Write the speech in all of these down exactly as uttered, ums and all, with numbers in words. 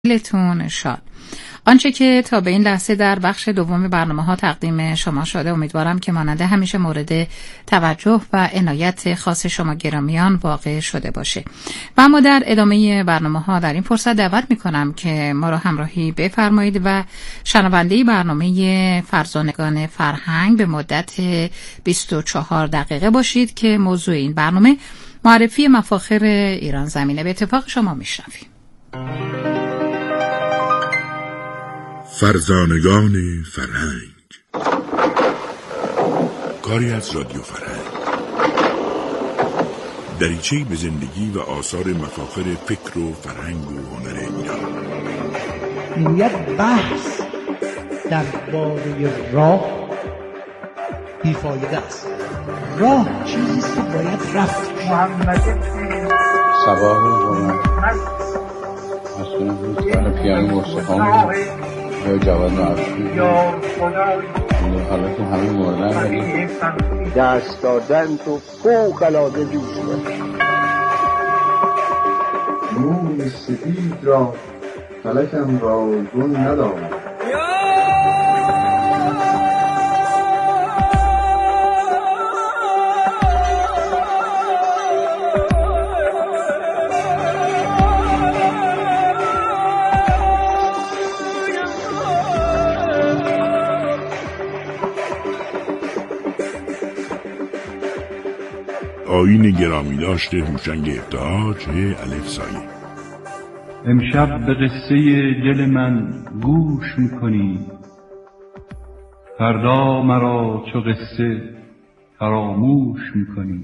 دلتون شاد. آنچه که تا به این لحظه در بخش دوم برنامه ها تقدیم شما شده امیدوارم که مانند همیشه مورد توجه و عنایت خاص شما گرامیان واقع شده باشه. و اما در ادامه برنامه ها در این فرصت دعوت میکنم که ما را همراهی بفرمایید و شنونده برنامه فرزانگان فرهنگ به مدت بیست و چهار دقیقه باشید که موضوع این برنامه معرفی مفاخر ایران زمینه. به اتفاق شما میشنویم. فرزانگان فرهنگ، کاری از رادیو فرهنگ، دریچه‌ای به زندگی و آثار مفاخر فکر و فرهنگ و هنر ایران. یک بحث درباره راه بیفایده است. راه چیزی که باید رفت. محمد سباه روزانه مسئول بود برای پیانو مستخان یا جواد معرفی حالا که همه موردن ولی دست دادن تو فوق العاده دوست دارم. موی سفید را فلکم را گون ندارم. آیین گرامی داشته هوشنگ ابتهاج الف سایه. امشب به قصه دل من گوش میکنی، فردا مرا چو قصه فراموش میکنی.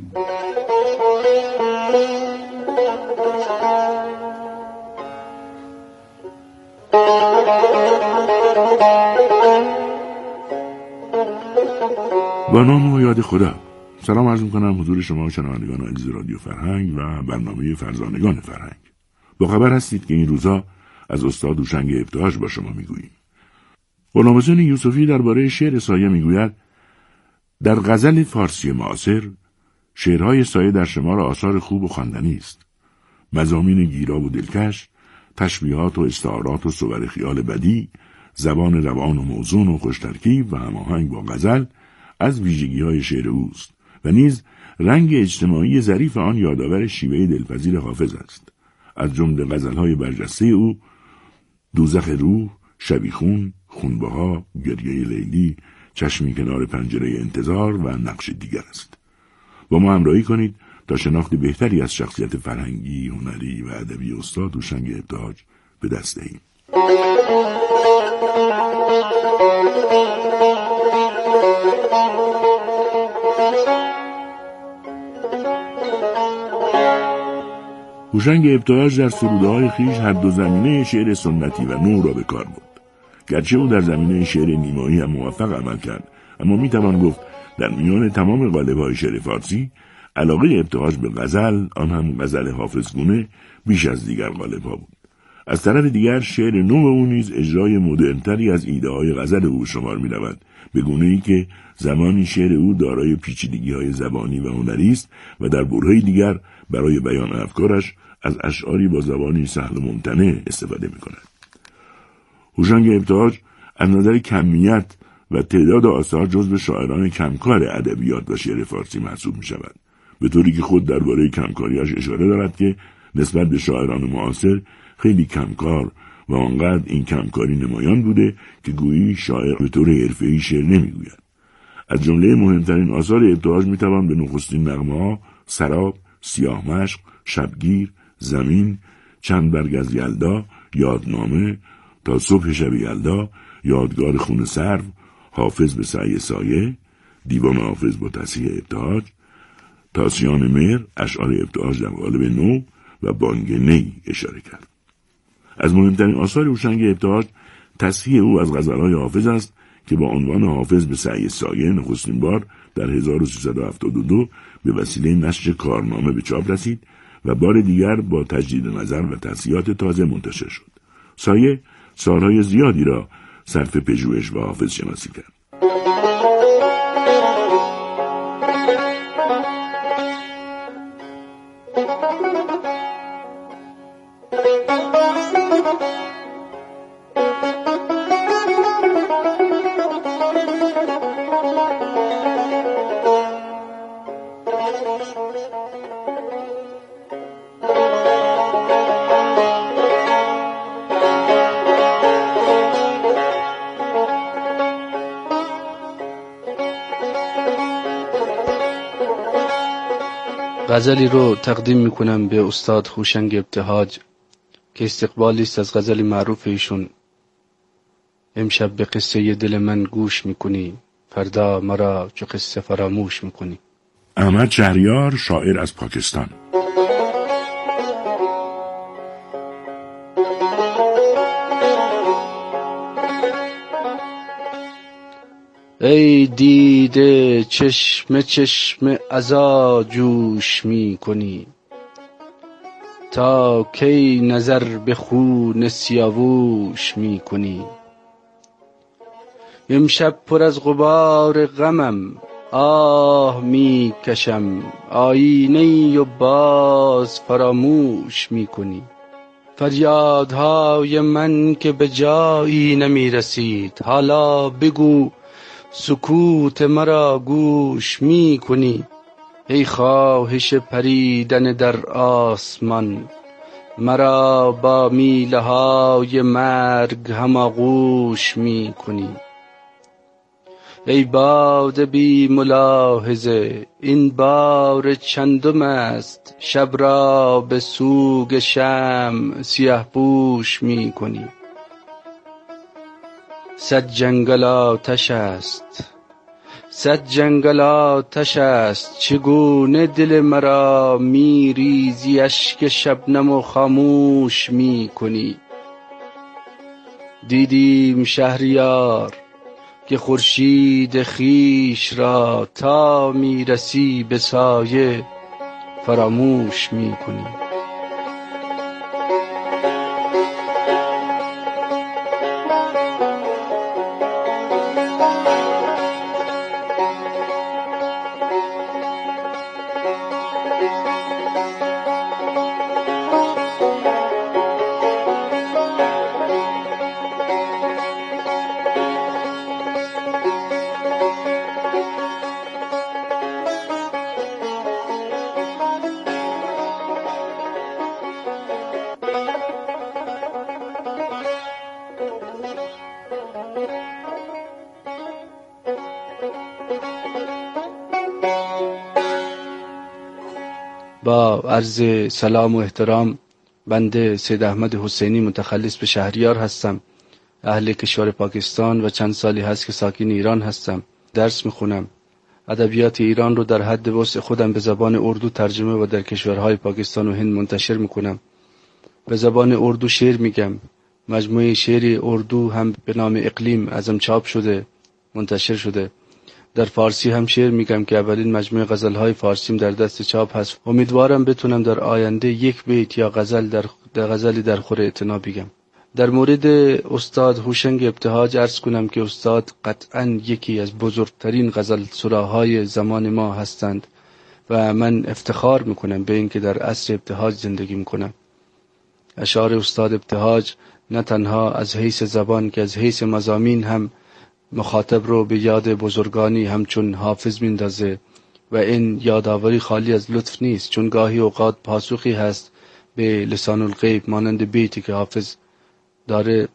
با نام و یاد خدا. سلام عرض میکنم حضور شما شنوندگان عزیز رادیو فرهنگ و برنامه فرزانگان فرهنگ. با خبر هستید که این روزها از استاد هوشنگ ابتهاج با شما میگوییم. غلام حسین یوسفی درباره شعر سایه میگوید: در غزل فارسی معاصر شعرهای سایه در شمار آثار خوب و خواندنی است. مضامین گیرا و دلکش، تشبیهات و استعارات و صور خیال بدی، زبان روان و موزون و خوشترکیب و هماهنگ با غزل از ویژگی‌های شعر اوست و نیز رنگ اجتماعی ظریف آن یادآور شیوه دلپذیر حافظ است. از جمله غزل‌های برجسته او دوزخ روح، شبیخون، خونبها، گریه لیلی، چشمی کنار پنجره انتظار و نقش دیگر است. با ما همراهی کنید تا شناخت بهتری از شخصیت فرهنگی، هنری و ادبی استاد هوشنگ ابتهاج به دست دهیم. هوشنگ ابتهاج در سروده‌های خویش هر دو زمینه شعر سنتی و نو را به کار برد. گرچه او در زمینه شعر نیمایی هم موفق عمل کرد، اما میتوان گفت در میان تمام قالب‌های شعر فارسی علاقه ابتهاج به غزل، آن هم غزل حافظگونه، بیش از دیگر قالب‌ها بود. از طرف دیگر شعر نو او نیز اجرای مدرن‌تری از ایده‌های غزل او شمار می‌رود، به گونه‌ای که زمانی شعر او دارای پیچیدگی‌های زبانی و هنری است و در برهه‌ای دیگر برای بیان افکارش از اشعاری با زبانی سهل و ممتنع استفاده می‌کند. هوشنگ ابتهاج از نظر کمیت و تعداد آثار جزو شاعران کمکار ادبیات و شعر فارسی محسوب می‌شود، به طوری که خود درباره کمکاریش اشاره دارد که نسبت به شاعران معاصر خیلی کمکار و آنقدر این کمکاری نمایان بوده که گویی شاعر به طور حرفه‌ای شعر نمی‌گوید. از جمله مهمترین آثار ابتهاج می‌توان به نخستین نغمه‌ها سراب، سیاه مشق، شبگیر، زمین، چند برگ از یلدا، یادنامه، تا صبح شب یلدا، یادگار خون سرو، حافظ به سعی سایه، دیوان حافظ با تصحیح ابتهاج، تاسیان مهر، اشعار ابتهاج در قالب نو و بانگ نی اشاره کرد. از مهمترین آثار هوشنگ ابتهاج تصحیح او از غزل‌های حافظ است که با عنوان حافظ به سعی سایه نخستین بار در هزار و سیصد و هفتاد و دو به وسیله نشر کارنامه به چاپ رسید و بار دیگر با تجدید نظر و تصحیحات تازه منتشر شد. سایه سالهای زیادی را صرف پژوهش و حافظ شناسی کرد. غزلی رو تقدیم میکنم به استاد هوشنگ ابتهاج که استقبالی است از غزل معروف ایشون. امشب به قصه دل من گوش میکنی، فردا مرا چو قصه فراموش میکنی. احمد شهریار، شاعر از پاکستان. ای دیده چشم چشم عزا جوش می کنی، تا کی نظر به خون سیاووش می کنی. امشب پر از غبار غمم آه می کشم، آینه‌ای و باز فراموش می کنی. فریادهای من که به جایی نمی رسید، حالا بگو سکوت مرا گوش می کنی. ای خواهش پریدن در آسمان، مرا با میله های مرگ هماغوش می کنی. ای باد بی ملاحظه این بار چندم است، شب را به سوگ شمع سیه پوش می کنی. صد جنگل آتش است، صد جنگل آتش است، چگونه دل مرا می ریزی اشک شبنم و خاموش می کنی. دیدیم شهریار که خورشید خیش را تا می رسی به سایه فراموش می کنی. با عرض سلام و احترام، بنده سید احمد حسینی متخلص به شهریار هستم، اهل کشور پاکستان و چند سالی هست که ساکن ایران هستم. درس میخونم. ادبیات ایران رو در حد وسع خودم به زبان اردو ترجمه و در کشورهای پاکستان و هند منتشر میکنم. به زبان اردو شعر میگم. مجموعه شعر اردو هم به نام اقلیم ازم چاپ شده، منتشر شده. در فارسی هم شعر میگم که اولین مجموعه غزلهای فارسیم در دست چاپ هست. امیدوارم بتونم در آینده یک بیت یا غزل در, در غزلی در خور اعتنا بگم. در مورد استاد هوشنگ ابتهاج عرض کنم که استاد قطعاً یکی از بزرگترین غزل سراهای زمان ما هستند و من افتخار میکنم به اینکه در عصر ابتهاج زندگی میکنم. اشعار استاد ابتهاج نه تنها از حیث زبان که از حیث مضامین هم مخاطب رو به یاد بزرگانی همچون حافظ میندازه و این یادآوری خالی از لطف نیست، چون گاهی اوقات پاسخی هست به لسان الغیب، مانند بیتی که حافظ داره: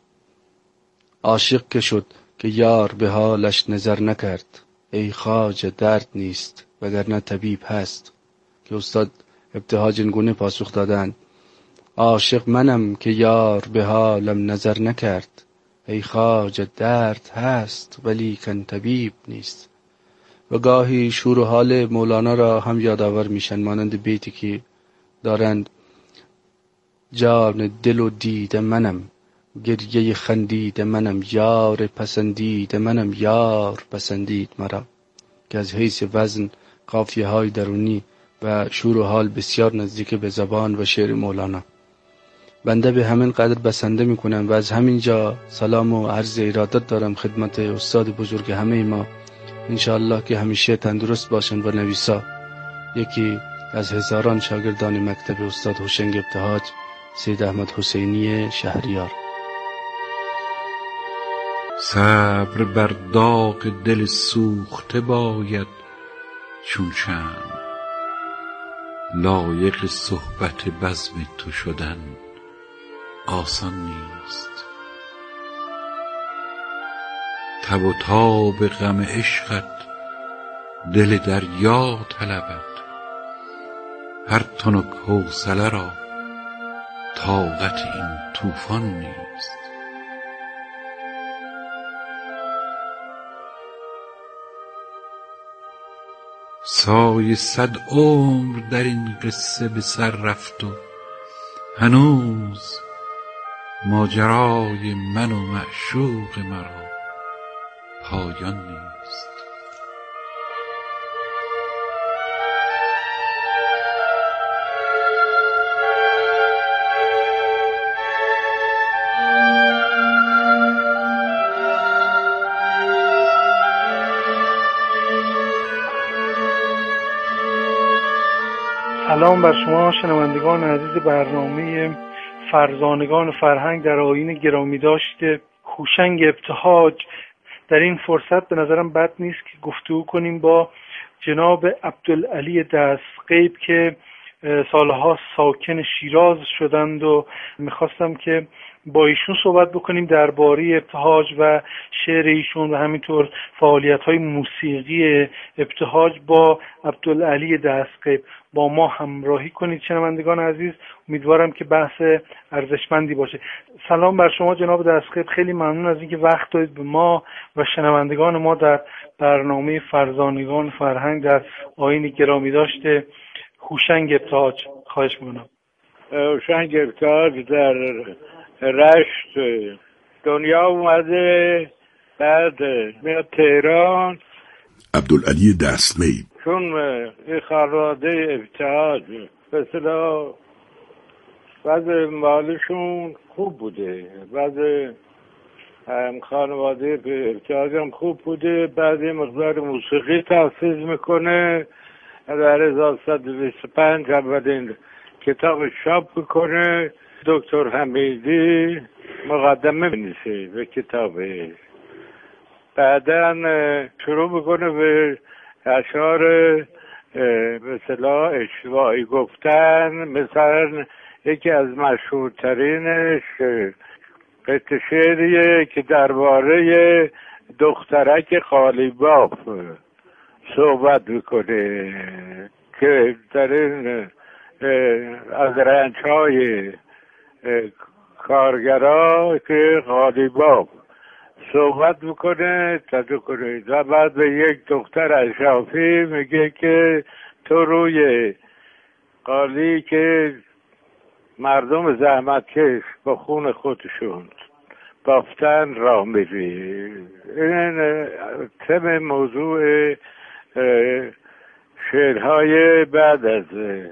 عاشق که شد که یار به حالش نظر نکرد، ای خواجه درد نیست وگرنه طبیب هست. که استاد ابتهاج اینگونه پاسخ دادن: عاشق منم که یار به حالم نظر نکرد، ای خواجه درد هست ولی کن طبیب نیست. و گاهی شور و حال مولانا را هم یادآور میشن، مانند بیتی که دارند: جان دل و دید منم، گریه خندید منم، یار پسندید منم، یار پسندید مرا. که از حیث وزن، قافیه های درونی و شور و حال بسیار نزدیک به زبان و شعر مولانا. بنده به همین قدر بسنده میکنم و از همین جا سلام و عرض ارادت دارم خدمت استاد بزرگ همه ما. انشاءالله که همیشه تندرست باشن و نویسا. یکی از هزاران شاگردان مکتب استاد هوشنگ ابتهاج، سید احمد حسینی شهریار. صبر بر داغ دل سوخته باید چون شمع، لایق صحبت بزم تو شدن آسان نیست. تب و تاب غم عشقت دل دریا طلبد، هر تنک حوصله را طاقت این طوفان نیست. سایه صد عمر در این قصه به سر رفت و هنوز ماجرای من و معشوق مرا پایان نیست. سلام بر شما شنوندگان عزیز برنامه فرزانگان فرهنگ در آیین گرامی داشته هوشنگ ابتهاج. در این فرصت به نظرم بد نیست که گفتگو کنیم با جناب عبدالعلی دستغیب که سالها ساکن شیراز شدند و میخواستم که با ایشون صحبت بکنیم درباره ابتهاج و شعر ایشون و همینطور فعالیت‌های موسیقی ابتهاج. با عبدالعلی دستغیب با ما همراهی کنید شنوندگان عزیز، امیدوارم که بحث ارزشمندی باشه. سلام بر شما جناب دستغیب، خیلی ممنون از اینکه وقت دادید به ما و شنوندگان ما در برنامه فرزانگان فرهنگ در آیین گرامی داشته هوشنگ ابتهاج. خواهش می‌کنم. هوشنگ ابتهاج در رشت دنیا اومده، بعد میاد تهران. عبدالعلی دستغیب چون این خانواده ابتهاج به اصطلاح وضع مالشون خوب بوده، وضع خانواده ابتهاج هم خوب بوده، بعد یه مقدار موسیقی تأسیس میکنه، در هزار و صد و بیست و پنج اولین کتاب چاپ میکنه. دکتر حمیدی مقدمه بنویسه به کتابه، بعدا شروع میکنه به اشعار به اصطلاح اشتباهی گفتن. مثلا یکی از مشهورترینش قطعه شعریه که درباره دخترک قالیباف صحبت میکنه که در این از رنج‌های کارگرا که قالیباف صحبت میکنه تدو کنید و بعد به یک دختر اشرافی میگه که تو روی قالی که مردم زحمتکش با خون خودشون بافتن راه میری. این تم موضوع شعرهای بعد از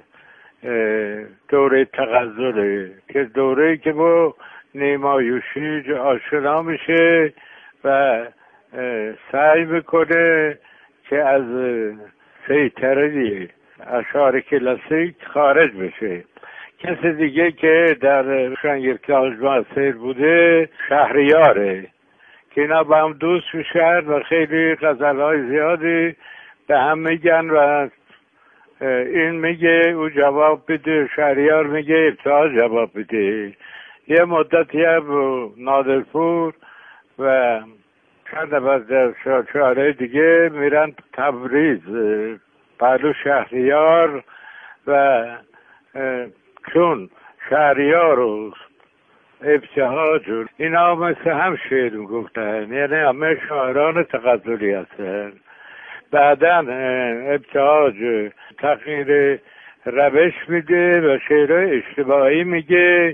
دوره تغزله که دوره که با نیمایوشی آشنا میشه و سعی میکنه که از سیطره اشعار کلاسیک خارج بشه. کسی دیگه که در شنگرتاج مؤثر بوده شهریاره که اینا با هم دوست میشن و خیلی غزلهای زیادی به هم میگن و این میگه او جواب بده، شهریار میگه ابتهاج جواب بده. یه مدتی هم نادرپور و چند از شاعرای دیگه میرن تبریز پهلو شهریار و چون شهریار و ابتهاج اینا مثل هم شعر میگفتن، یعنی همه شاعران تغزلی هستن. بعدا ابتهاج تغییر روش میده و شعرهای اشتباهی میگه،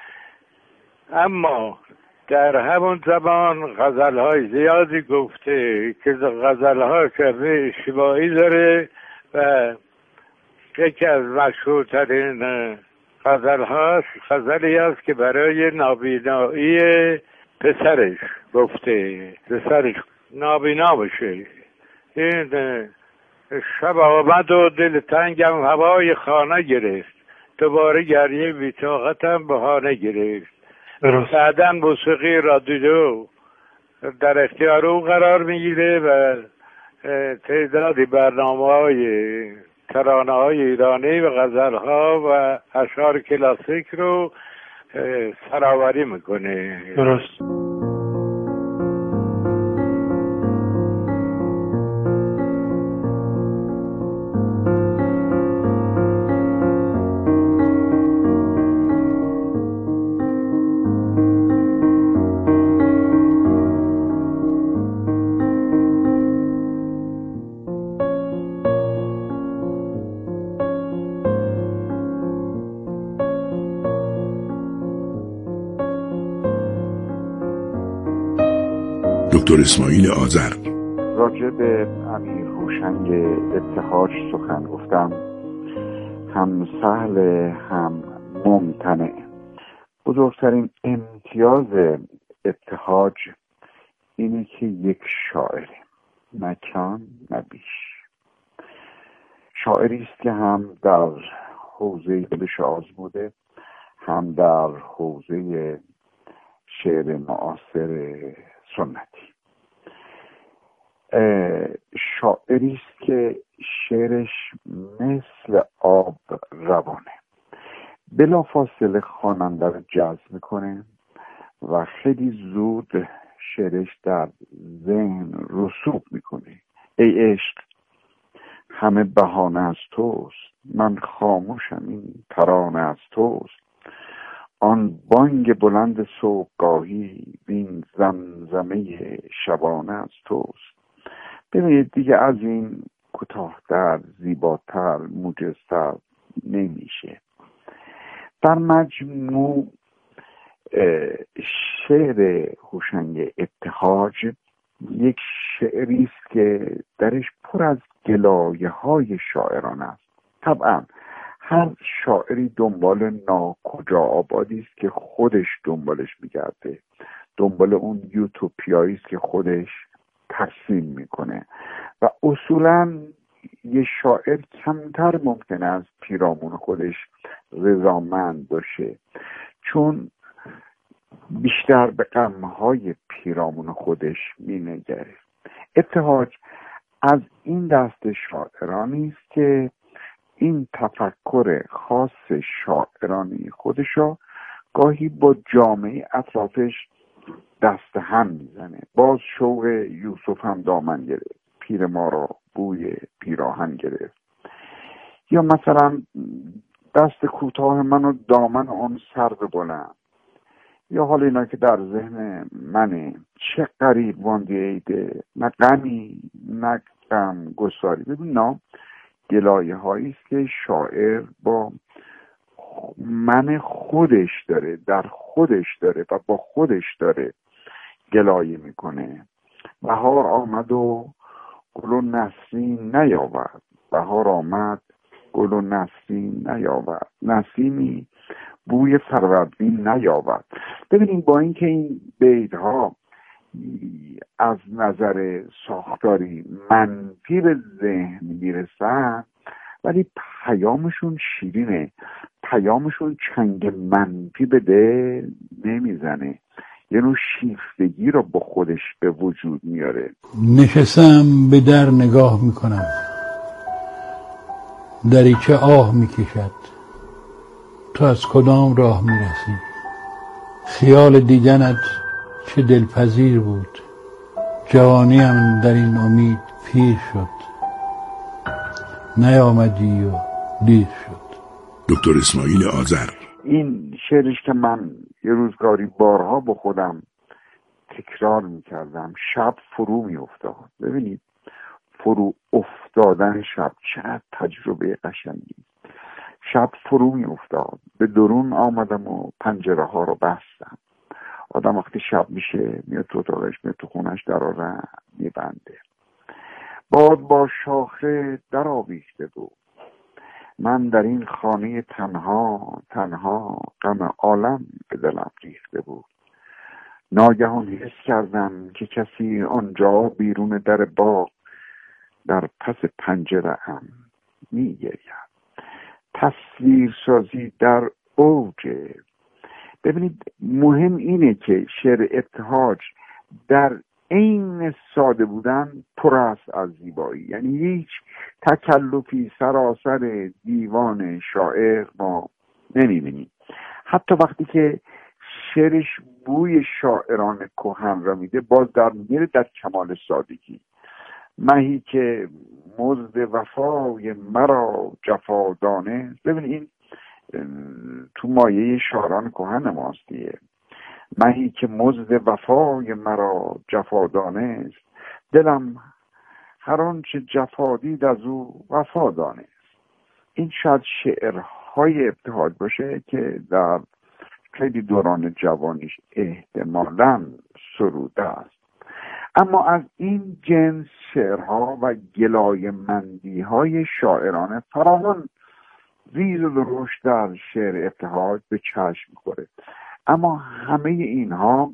اما در همون زمان غزلهای زیادی گفته که غزلهای شبه اشتباهی داره و یکی از مشهورترین غزلهاش غزلی است که برای نابینایی پسرش گفته، پسرش نابینا بشه. این شب آمد و دل تنگم هوای خانه گرفت، دوباره گریه بی‌طاقتم بهانه گرفت. بعداً موسیقی رادیو در اختیار او قرار میگیره و تعدادی برنامه‌های ترانه‌های ایرانی و غزل‌ها و اشعار کلاسیک رو سراوری میکنه. درست. دکتر اسماعیل آذر. راجع به امیر هوشنگ ابتهاج سخن گفتم، هم سهل هم ممتنع. بزرگترین امتیاز ابتهاج اینه که یک شاعره، نه کم نه بیش. شاعری است که هم در حوزه دل شاز بوده، هم در حوزه شعر معاصر سنتی. شاعری است که شعرش مثل آب روانه، بلافاصله خواننده رو جذب میکنه و خیلی زود شعرش در ذهن رسوب میکنه. ای عشق همه بهانه از توست، من خاموشم این ترانه از توست. آن بانگ بلند صبحگاهی وین زمزمه شبانه از توست. ببینید دیگه از این کوتاه‌تر، زیباتر، موجزتر نمیشه. در مجموع شعر هوشنگ ابتهاج یک شعری است که درش پر از گلایه های شاعران است. طبعا هر شاعری دنبال ناکجا آبادی است که خودش دنبالش میگرده، دنبال اون یوتوپیایی است که خودش ترسیم میکنه و اصولا یه شاعر کمتر ممکنه از پیرامون خودش رضامند باشه، چون بیشتر به غمهای پیرامون خودش مینگره. ابتهاج از این دست شاعرانی است که این تفکر خاص شاعرانی خودشو گاهی با جامعه اطرافش دست هم میزنه. باز شوق یوسف هم دامن گرفت، پیر ما را بوی پیراهن گرفت. یا مثلا دست کوتاه منو دامن آن سرو بلند. یا حالا اینا که در ذهن منه، چه غریب واندی ایده، نه غمی نه غم گساری. ببین نه گلایه هایی است که شاعر با من خودش داره، در خودش داره و با خودش داره گلایه میکنه. بهار آمد و گل و نسرین نیاورد، بهار آمد گل و نسرین نیاورد، نسیمی بوی فروردین نیاورد. ببینیم با اینکه این بیت‌ها از نظر ساختاری منفی به ذهن میرسن، ولی پیامشون شیرینه، پیامشون چنگ منفی به دل نمیزنه، یه نوع شیفتگی رو با خودش به وجود میاره. نشستم به در نگاه میکنم، دریچه آه میکشد، تو از کدام راه میرسی؟ خیال دیدنت چه دلپذیر بود، جوانیم در این امید پیر شد، نیامدی و دیر شد. دکتر اسماعیل آذر. این شعرش که من یه روزگاری بارها با خودم تکرار میکردم، شب فرو میافتاد. ببینید فرو افتادن شب چقدر تجربه قشنگی. شب فرو میافتاد، به درون آمدم و پنجره ها رو بستم. آدم وقتی شب میشه میاد تو اتاقش، میاد تو خونش، درا رو میبنده. باد با شاخه در آویخته بود، من در این خانه تنها تنها، غم عالم به دلم ریخته بود. ناگهان حس کردم که کسی آنجا بیرون در باغ در پس پنجره هم میگرید. تصویر سازی در اوجه. ببینید مهم اینه که شعر ابتهاج در عین ساده بودن پر است از زیبایی، یعنی هیچ تکلفی سراسر دیوان شاعر ما نمیبینیم. حتی وقتی که شعرش بوی شاعران کهن را میده، باز در میره در کمال سادگی. مهی که مزد وفای مرا جفا دانست. ببین این تو مایه شاعران کهن ماست دیگه. مهی که مزد وفای مرا جفا دانست، دلم هر آنچه جفا دید از او وفا دانست. این شاید شعرهای ابتهاج باشه که در خیلی دوران جوانیش احتمالاً سروده است. اما از این جنس شعرها و گلایه‌مندی های شاعرانه فراوان ریز و درشت در شعر ابتهاج به چشم می‌خوره. اما همه اینها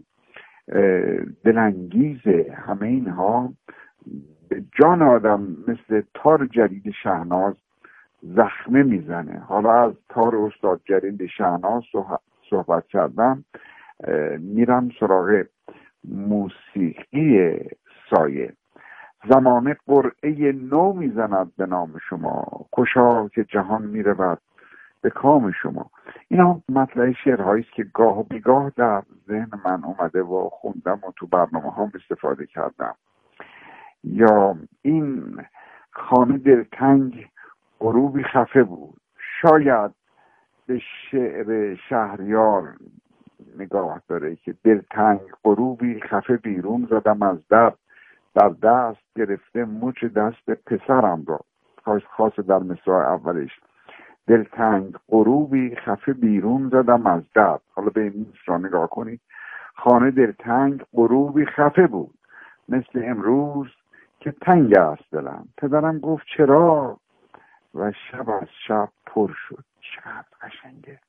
دلانگیزه، همه اینها به جان آدم مثل تار جدید شهناز زخمه میزنه. حالا از تار استاد جدید شهناز صحبت کردم، میرم سراغ موسیقی سایه. زمانه قرعه نو میزند به نام شما، خوشا که جهان میرود به کام شما. اینا مطلع شعرهایی است که گاه و بیگاه در ذهن من اومده و خوندم و تو برنامه هم استفاده کردم. یا این خانه دلتنگ غروبی خفه بود، شاید به شعر شهریار نگاه داره که دلتنگ غروبی خفه بیرون زدم از در، در دست گرفته مچ دست پسرم را. خاص در مصرع اولش دلتنگ غروبی خفه بیرون زدم از در. حالا به این مصرع نگاه کنید. خانه دلتنگ غروبی خفه بود، مثل امروز که تنگ است دلم. پدرم گفت چرا و شب از شب پر شد. چقدر قشنگه.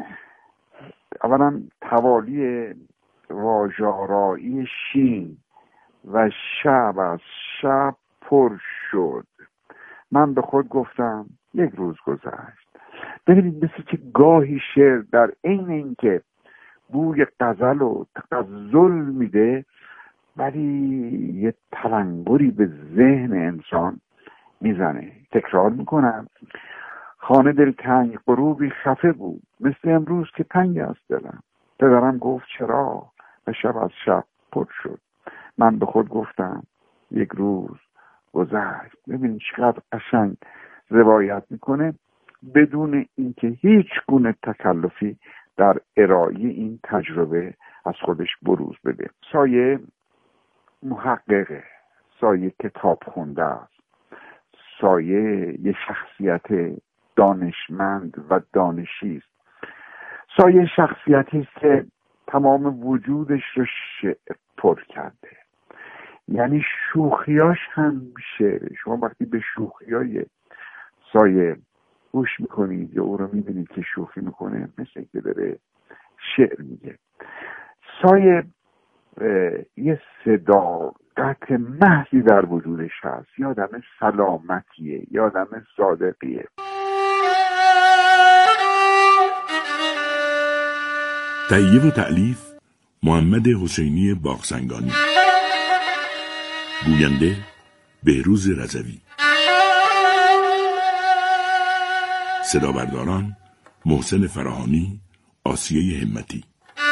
اولا توالی واژه‌آرایی شین و شب از شب پر شد. من به خود گفتم یک روز گذشت. ببینید مثل که گاهی شعر در عین اینکه بوی غزل و تغزل میده، ولی یه تلنگری به ذهن انسان میزنه. تکرار میکنم. خانه دلتنگ غروبی خفه بود، مثل امروز که تنگ است دلم. پدرم گفت چرا و شب از شب پر شد. من به خود گفتم یک روز گذشت. ببینید چقدر قشنگ روایت میکنه بدون اینکه هیچ گونه تکلفی در ارائه این تجربه از خودش بروز بده. سایه محققه، سایه کتاب خونده است، سایه یه شخصیت دانشمند و دانشی است. سایه شخصیتی است که تمام وجودش رو شعر پر کرده. یعنی شوخیاش هم شعره. شما وقتی به شوخیای سایه گوش میکنید یا او رو میبینید که شوخی میکنه، مثل که داره شعر میگه. سایه یه صداقت محضی در وجودش هست. یه آدم سلامتیه، یه آدم صادقیه. تهیه و تألیف محمد حسینی باغسنگانی، گوینده بهروز رضوی، صدا برداران محسن فراهانی، آسیه همتی.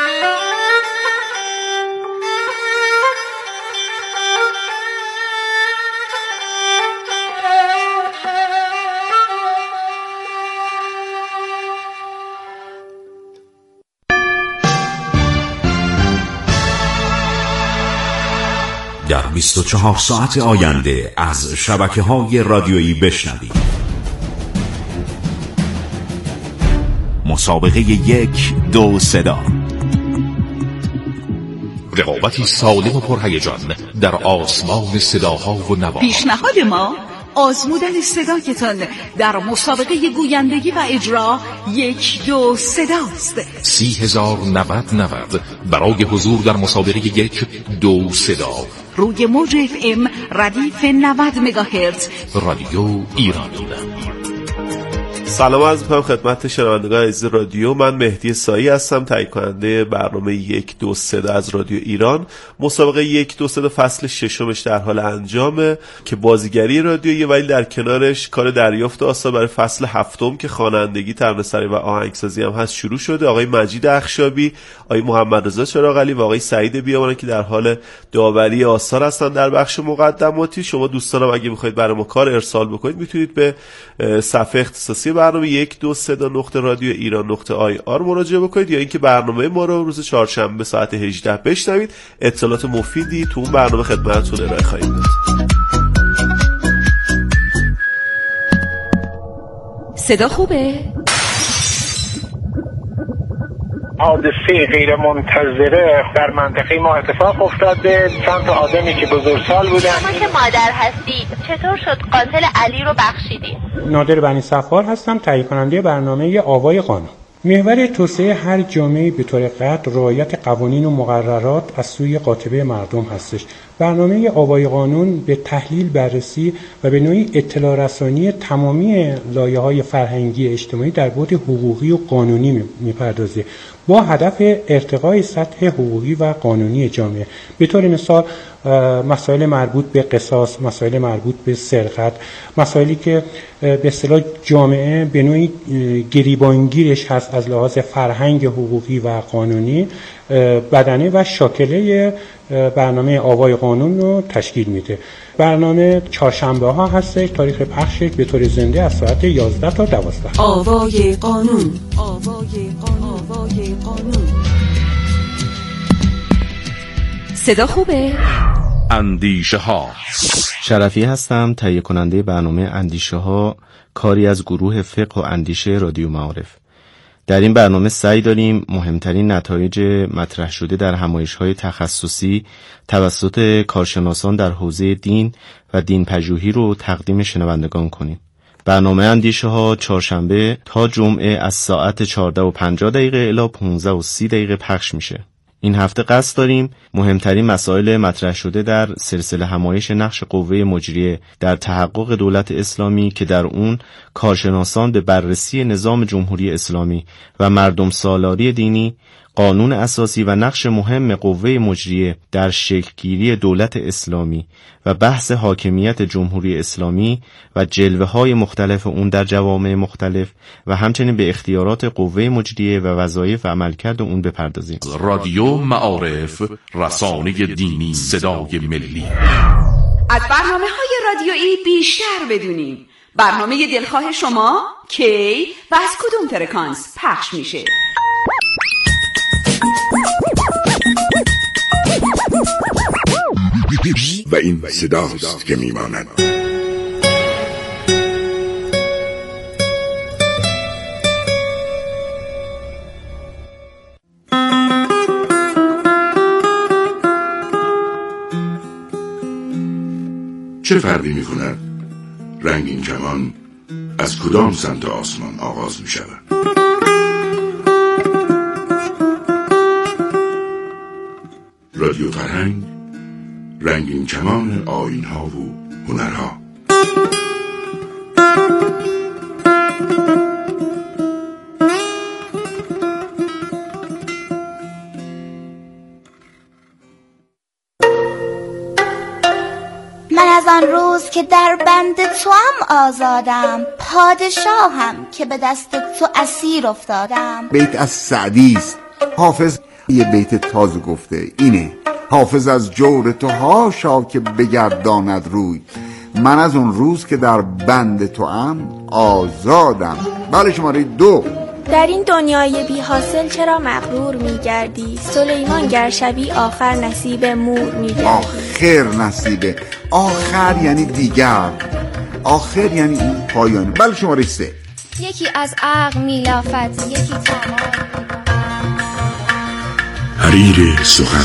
در بیست و چهار ساعت آینده از شبکه‌های رادیویی بشنوید: مسابقه یک دو صدا، رقابتی سالم و پرهیجان در آسمان صداها و نواها. پیشنهاد ما آزمودن صدایتان در مسابقه گویندگی و اجرا یک دو صداست. سی هزار نود نود برای حضور در مسابقه یک دو صدا روی موج اف ام ردیف نود مگاهرتز رادیو ایرانی. سلام عرض می‌کنم خدمت شنوندگان عزیز رادیو. من مهدی سایی هستم، تهیه کننده برنامه یک دو صدا از رادیو ایران. مسابقه یک دو صدا فصل ششمش در حال انجامه که بازیگری رادیویی، ولی در کنارش کار دریافت آثار برای فصل هفتم که خوانندگی، ترانه‌سرایی و آهنگسازی هم هست شروع شده. آقای مجید اخشابی، آقای محمد رضا چراغعلی و آقای سعید بیابانی که در حال داوری آثار هستن در بخش مقدماتی. شما دوستانم اگه می‌خواید برای ما کار ارسال بکنید، میتونید به صفحه اختصاصی برنامه یک دو صدا نقطه رادیو ایران نقطه آی آر مراجعه بکنید، یا اینکه برنامه ما رو روز چهارشنبه ساعت هجده بشنوید. اطلاعات مفیدی تو اون برنامه خدمتتون ارائه خواهیم داد. صدا خوبه؟ حادثه غیر منتظره در منطقه ما اتفاق افتاده. چند تا آدمی که بزرگسال بودن. شما که مادر هستی چطور شد قاتل علی رو بخشیدی؟ نادر بنی صفار هستم، تهیه کننده برنامه آوای قانون. محور توسعه هر جامعه به طور قطع رعایت قوانین و مقررات از سوی قاطبه مردم هستش. برنامه آوای قانون به تحلیل، بررسی و به نوعی اطلاع رسانی تمامی لایه‌های فرهنگی اجتماعی در بعد حقوقی و قانونی میپردازه با هدف ارتقای سطح حقوقی و قانونی جامعه. به طور مثال مسائل مربوط به قصاص، مسائل مربوط به سرقت، مسائلی که به اصطلاح جامعه به نوعی گریبانگیرش هست از لحاظ فرهنگ حقوقی و قانونی، بدنه و شاکله برنامه آوای قانون رو تشکیل میده. برنامه چهارشنبه ها هستش، تاریخ پخشش به طور زنده از ساعت یازده تا دوازده. آوای قانون، آوای قانون، آوای قانون. صدا خوبه؟ اندیشه ها. شرفی هستم، تهیه کننده برنامه اندیشه ها، کاری از گروه فقه و اندیشه رادیو معارف. در این برنامه سعی داریم مهمترین نتایج مطرح شده در همایش‌های تخصصی توسط کارشناسان در حوزه دین و دین پژوهی رو تقدیم شنوندگان کنیم. برنامه اندیشه ها چهارشنبه تا جمعه از ساعت چهارده و پنجاه دقیقه الی پانزده و سی دقیقه پخش میشه. این هفته قصد داریم مهمترین مسائل مطرح شده در سلسله همایش نقش قوه مجریه در تحقق دولت اسلامی که در اون کارشناسان به بررسی نظام جمهوری اسلامی و مردم سالاری دینی، قانون اساسی و نقش مهم قوه مجریه در شکل‌گیری دولت اسلامی و بحث حاکمیت جمهوری اسلامی و جلوه‌های مختلف اون در جوامع مختلف و همچنین به اختیارات قوه مجریه و وظایف و عملکرد اون بپردازیم. رادیو معارف، رسانه دینی، صدای ملی. از برنامه‌های رادیویی بیشتر بدونیم. برنامه دلخواه شما کی و از کدوم فرکانس پخش میشه؟ و این صداست که میماند. چه فرقی میکند رنگین کمان از کدام سمت آسمان آغاز میشود؟ رادیو فرهنگ، رنگین کمان آیین‌ها و هنرها. من از آن روز که در بند تو هم آزادم، پادشاهم که به دست تو اسیر افتادم. بیت از سعدی است. حافظ یه بیت تازه گفته، اینه: حافظ از جور تو هاشا که بگرداند روی، من از اون روز که در بند تو ام آزادم. بله، شماره دو. در این دنیای بی حاصل چرا مغرور میگردی؟ سلیمان گر شبی آخر نصیب مور میگردی. آخر نصیبه، آخر یعنی دیگر، آخر یعنی این پایان. بله، شماره سه. یکی از عقل میلافت، یکی تمام. حریر سخن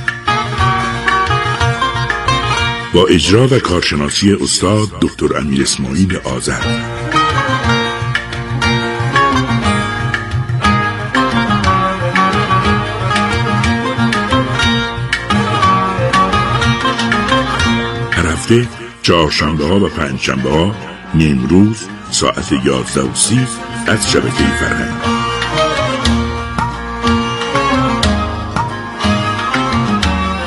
با اجرا و کارشناسی استاد دکتر امیر اسماعیل آذر. هر هفته چهارشنبه ها و پنجشنبه ها نیم روز ساعت یازده و سی از شبکه فرهنگ.